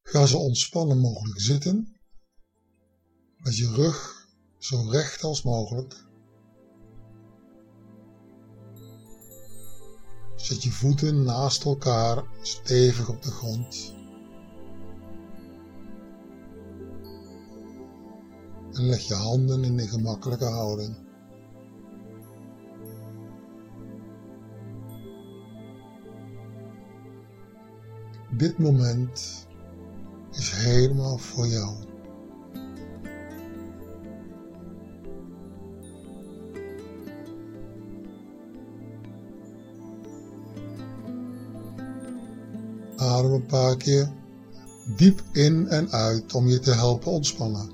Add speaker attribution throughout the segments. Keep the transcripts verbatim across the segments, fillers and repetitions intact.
Speaker 1: Ga zo ontspannen mogelijk zitten, met je rug zo recht als mogelijk. Zet je voeten naast elkaar stevig op de grond. En leg je handen in een gemakkelijke houding. Dit moment is helemaal voor jou. Adem een paar keer diep in en uit om je te helpen ontspannen.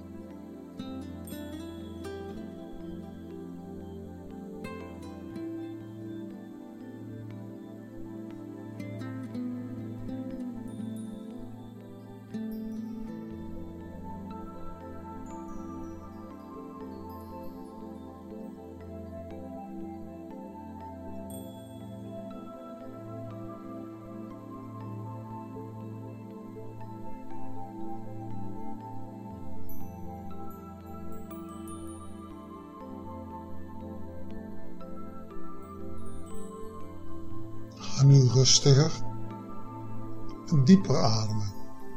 Speaker 1: Ga nu rustiger en dieper ademen.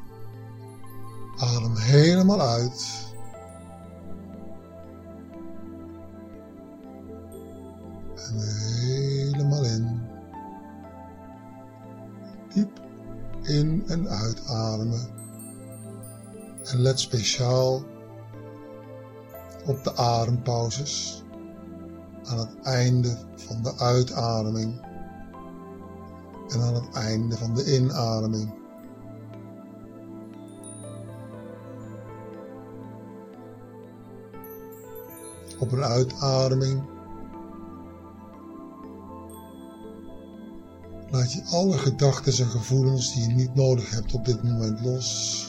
Speaker 1: Adem helemaal uit. En helemaal in. Diep in en uitademen. En let speciaal op de adempauzes aan het einde van de uitademing. En aan het einde van de inademing. Op een uitademing laat je alle gedachten en gevoelens die je niet nodig hebt op dit moment los.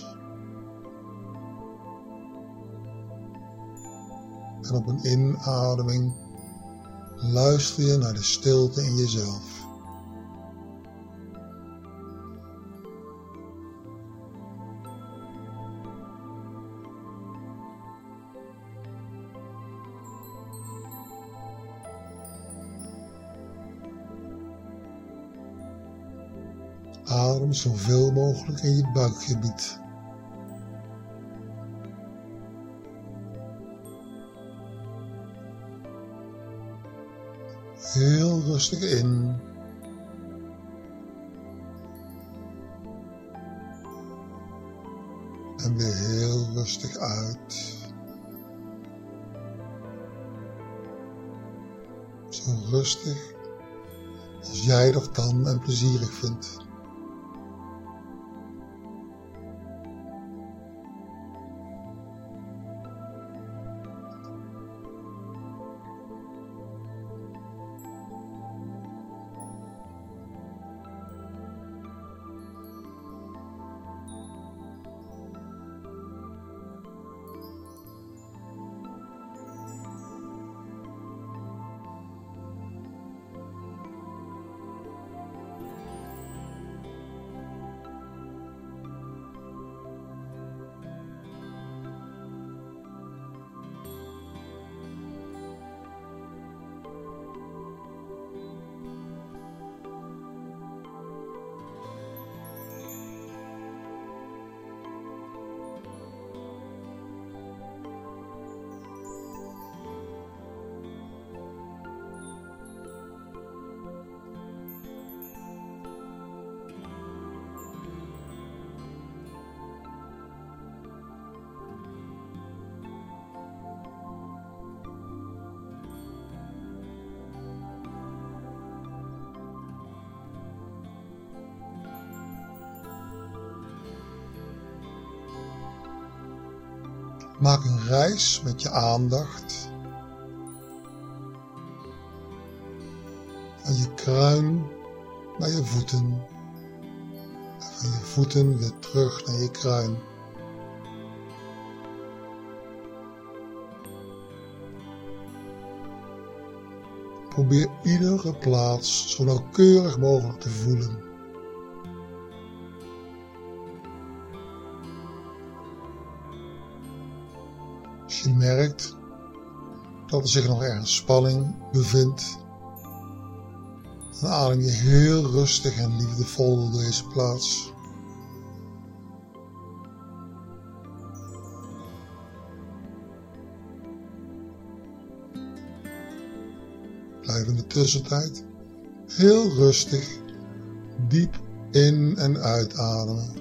Speaker 1: En op een inademing luister je naar de stilte in jezelf. Adem zoveel mogelijk in je buikgebied. Heel rustig in. En weer heel rustig uit. Zo rustig als jij dat kan en plezierig vindt. Maak een reis met je aandacht van je kruin naar je voeten en van je voeten weer terug naar je kruin. Probeer iedere plaats zo nauwkeurig mogelijk te voelen. Als je merkt dat er zich nog ergens spanning bevindt, dan adem je heel rustig en liefdevol door deze plaats. Blijf in de tussentijd heel rustig, diep in- en uitademen.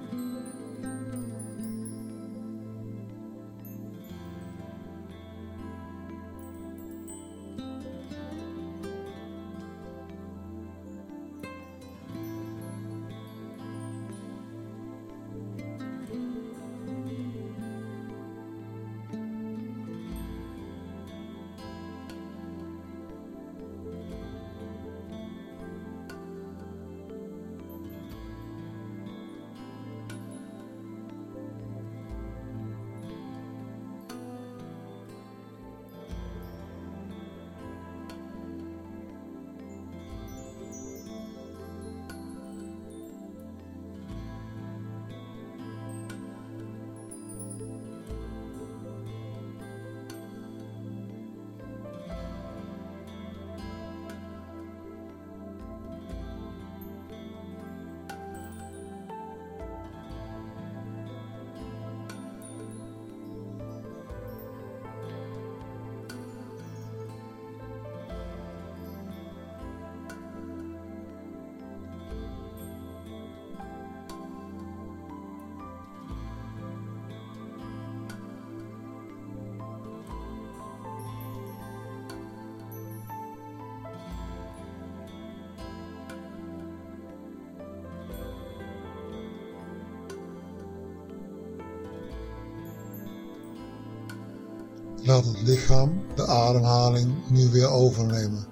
Speaker 1: Laat het lichaam de ademhaling nu weer overnemen.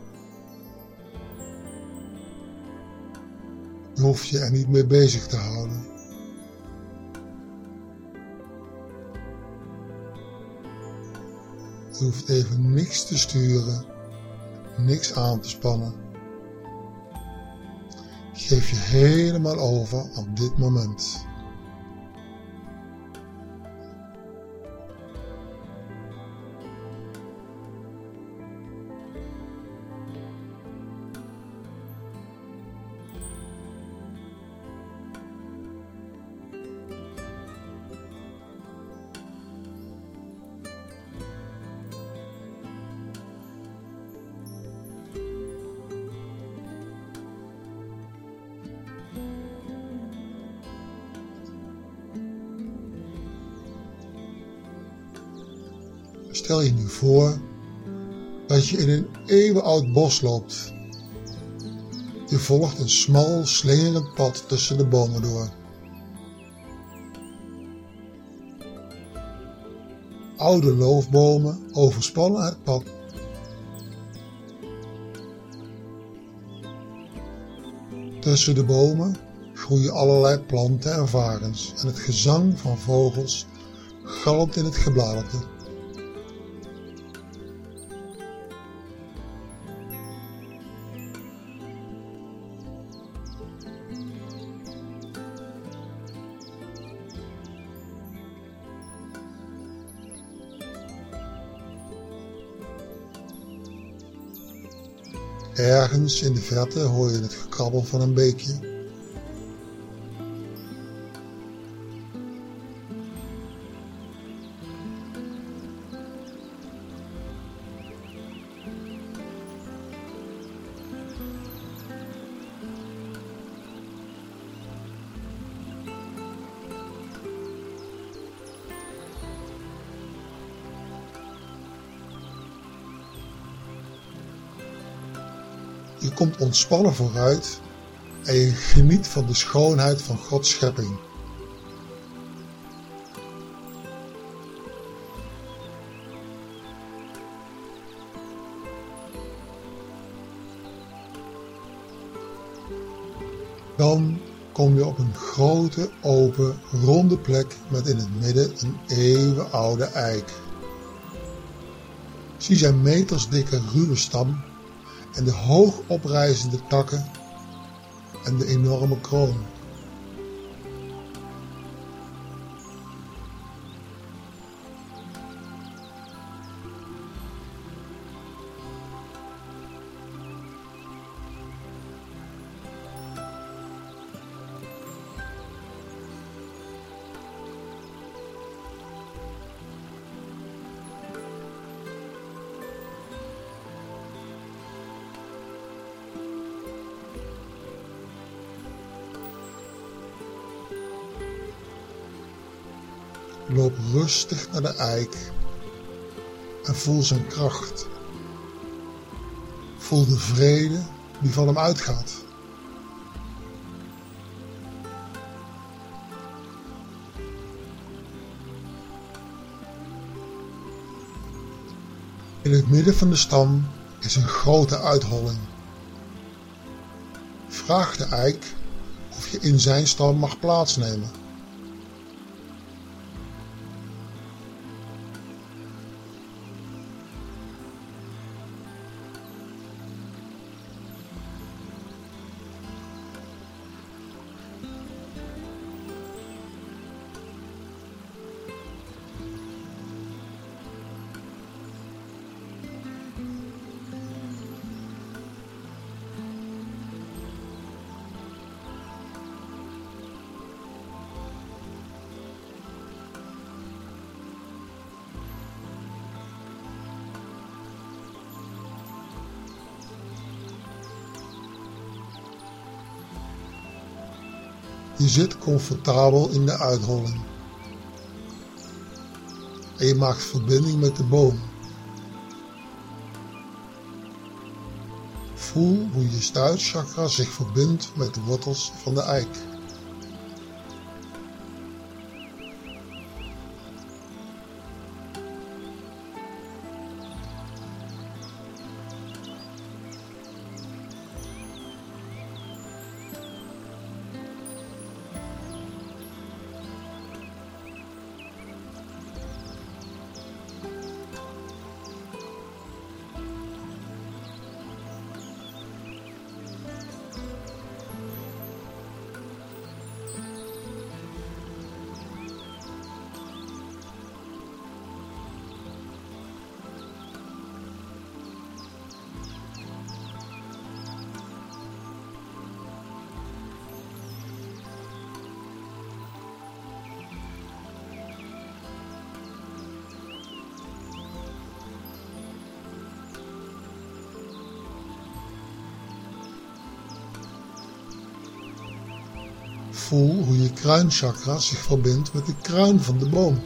Speaker 1: Je hoeft je er niet mee bezig te houden. Je hoeft even niks te sturen, niks aan te spannen. Geef je helemaal over op dit moment. Stel je nu voor dat je in een eeuwenoud bos loopt. Je volgt een smal, slingerend pad tussen de bomen door. Oude loofbomen overspannen het pad. Tussen de bomen groeien allerlei planten en varens en het gezang van vogels galmt in het gebladerte. Ergens in de verte hoor je het gekrabbel van een beekje. Je komt ontspannen vooruit en je geniet van de schoonheid van Gods schepping. Dan kom je op een grote, open, ronde plek met in het midden een eeuwenoude eik. Zie zijn metersdikke ruwe stam en de hoog oprijzende takken en de enorme kroon. Loop rustig naar de eik en voel zijn kracht. Voel de vrede die van hem uitgaat. In het midden van de stam is een grote uitholling. Vraag de eik of je in zijn stam mag plaatsnemen. Je zit comfortabel in de uitholling en je maakt verbinding met de boom. Voel hoe je stuitchakra zich verbindt met de wortels van de eik. Voel hoe je kruinchakra zich verbindt met de kruin van de boom.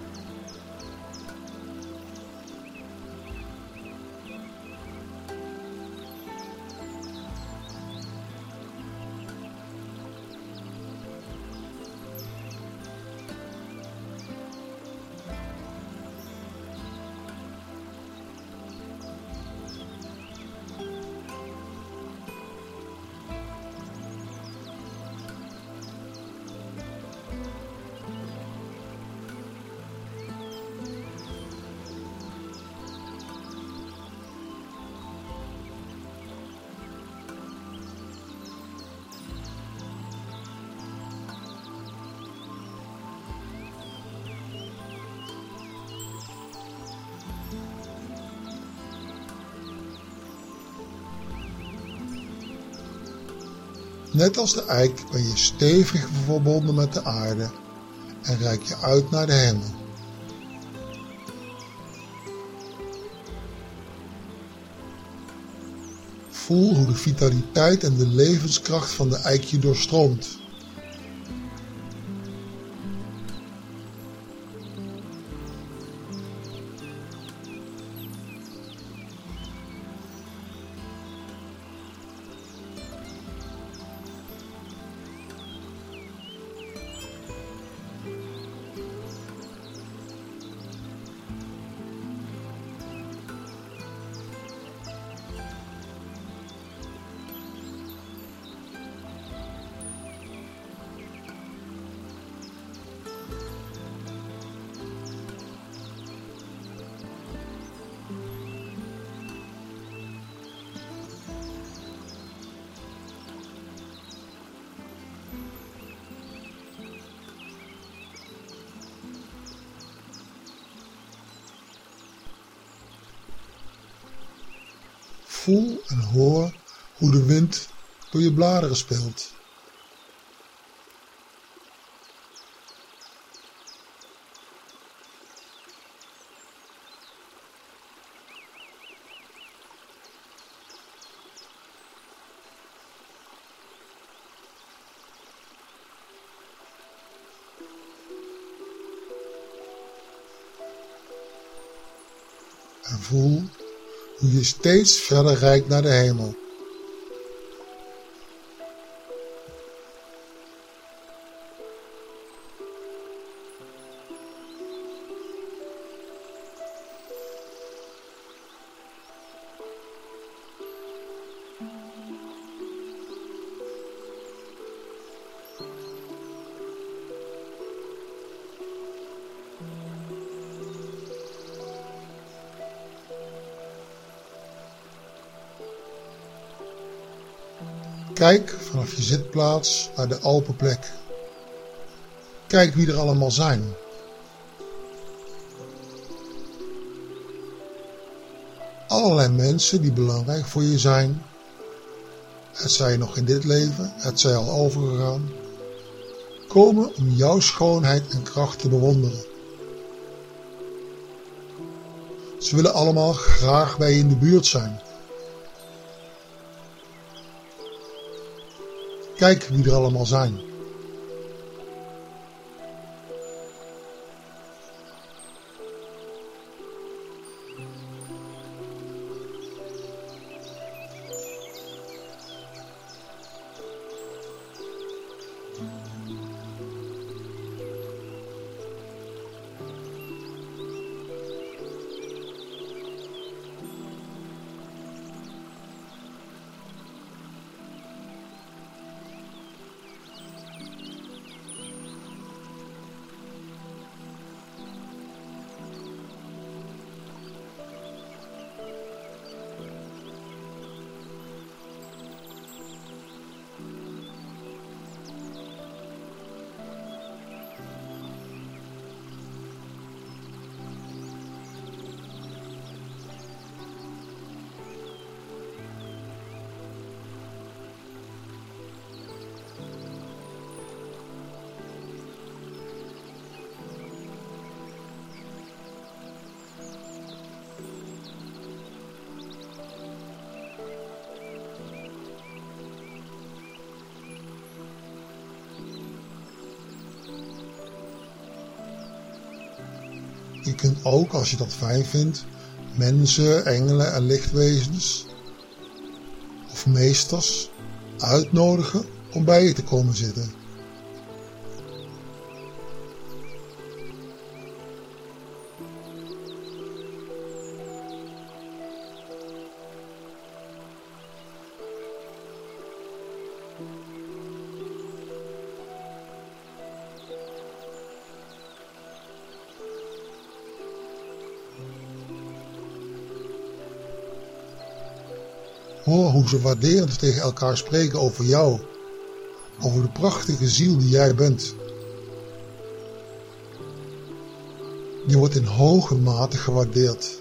Speaker 1: Net als de eik ben je stevig verbonden met de aarde en reik je uit naar de hemel. Voel hoe de vitaliteit en de levenskracht van de eik je doorstroomt. Voel en hoor hoe de wind door je bladeren speelt. en voel hoe je steeds verder reikt naar de hemel. Kijk vanaf je zitplaats naar de open plek. Kijk wie er allemaal zijn. Allerlei mensen die belangrijk voor je zijn. Het zij nog in dit leven, het zij al overgegaan. Komen om jouw schoonheid en kracht te bewonderen. Ze willen allemaal graag bij je in de buurt zijn. Kijk wie er allemaal zijn. Je kunt ook, als je dat fijn vindt, mensen, engelen en lichtwezens of meesters uitnodigen om bij je te komen zitten. Hoor hoe ze waarderend tegen elkaar spreken over jou, over de prachtige ziel die jij bent. Je wordt in hoge mate gewaardeerd.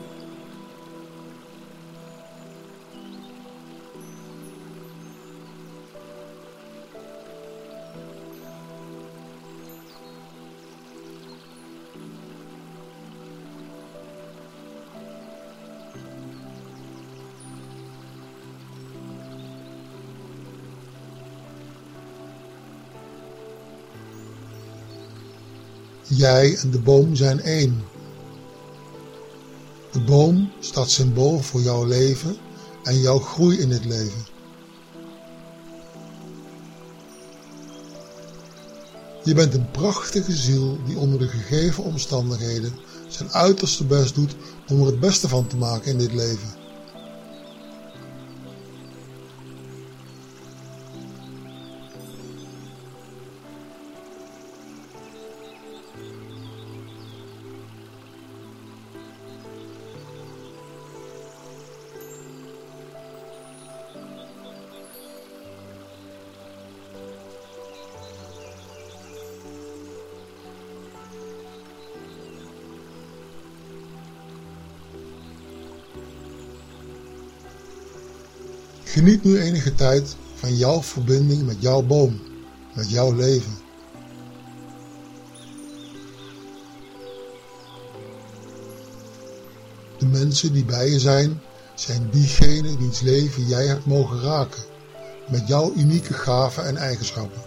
Speaker 1: Jij en de boom zijn één. De boom staat symbool voor jouw leven en jouw groei in het leven. Je bent een prachtige ziel die onder de gegeven omstandigheden zijn uiterste best doet om er het beste van te maken in dit leven. Geniet nu enige tijd van jouw verbinding met jouw boom, met jouw leven. De mensen die bij je zijn, zijn diegenen wiens leven jij hebt mogen raken, met jouw unieke gaven en eigenschappen.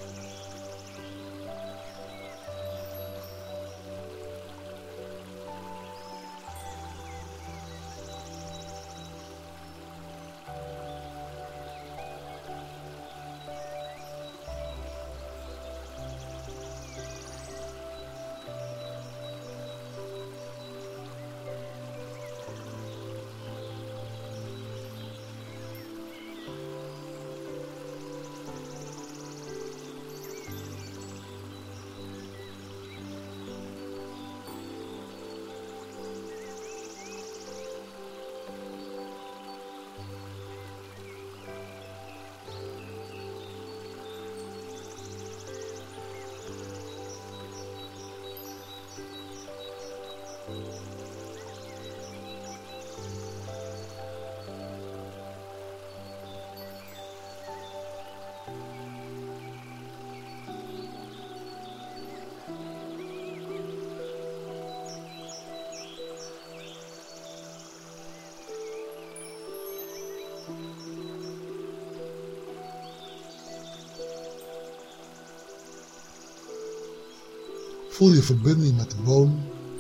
Speaker 1: Voel je verbinding met de boom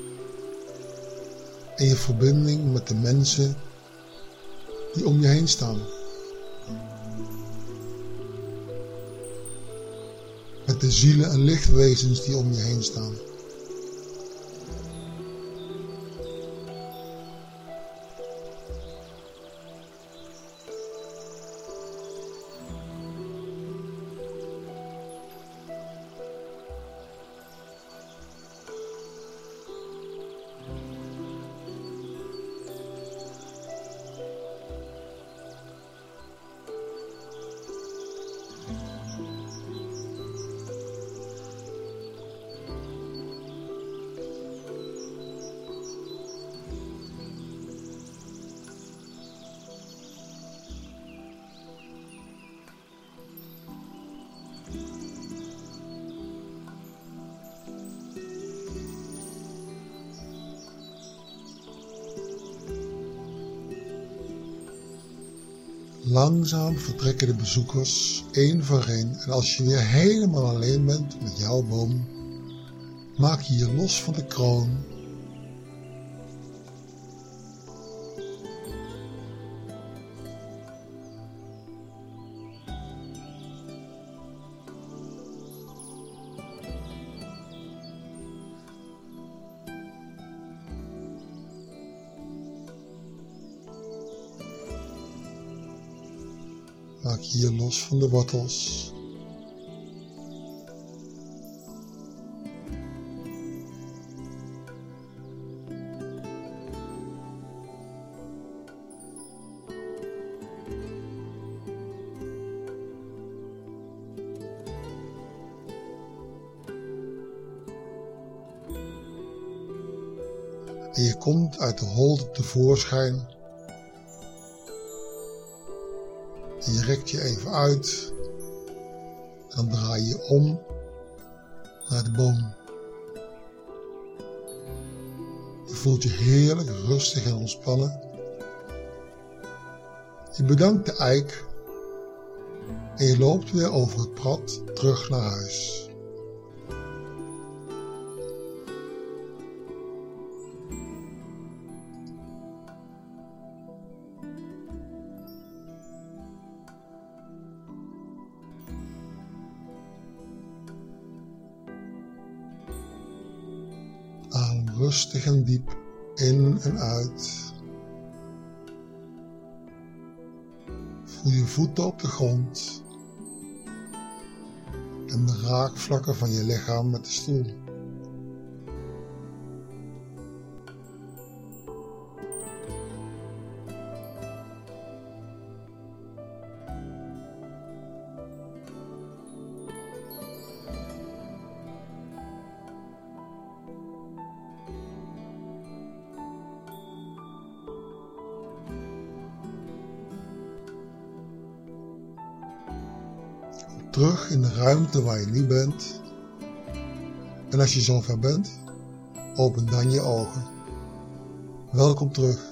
Speaker 1: en je verbinding met de mensen die om je heen staan. Met de zielen en lichtwezens die om je heen staan. Langzaam vertrekken de bezoekers één voor één en als je weer helemaal alleen bent met jouw boom, maak je je los van de kroon. Maak je je los van de wortels. En je komt uit de holte tevoorschijn. En je rekt je even uit. En dan draai je om naar de boom. Je voelt je heerlijk rustig en ontspannen. Je bedankt de eik. En je loopt weer over het pad terug naar huis. Adem rustig en diep in en uit. Voel je voeten op de grond en de raakvlakken van je lichaam met de stoel. Terug in de ruimte waar je nu bent. En als je zover bent, open dan je ogen. Welkom terug.